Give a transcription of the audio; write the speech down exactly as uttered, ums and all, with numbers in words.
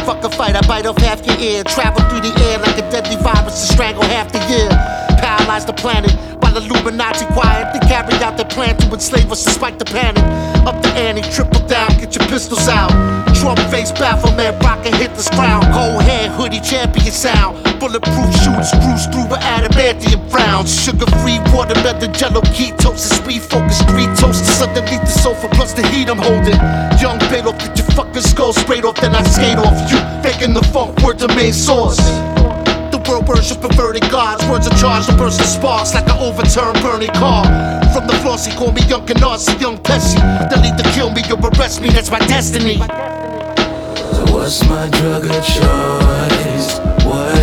fuck a fight, I bite off half your ear. Travel through the air like a deadly virus to strangle half the year. Paralyze the planet while Illuminati quiet. They carry out their plan to enslave us despite the panic. Up the ante, triple down, get your pistols out. Trump face, Baphomet, rockin' Hitler's crown. Cold hair, hoodie, champion sound. Bulletproof shooters, screws through with adamantium frowns. Sugar-free watermelon, jello, ketosis, speed focus, three toasters underneath the sofa, plus the heat I'm holding. Young Beethoven, get your fucking skull sprayed off, then I skate off you. Faking the funk, word to main source. The world worship perverted gods. Words are charged to burst the sparks like an overturned burning car. From the flossy, call me Young Canarsie, Young Pesci. They'll either kill me or arrest me, that's my destiny. So what's my drug of choice? What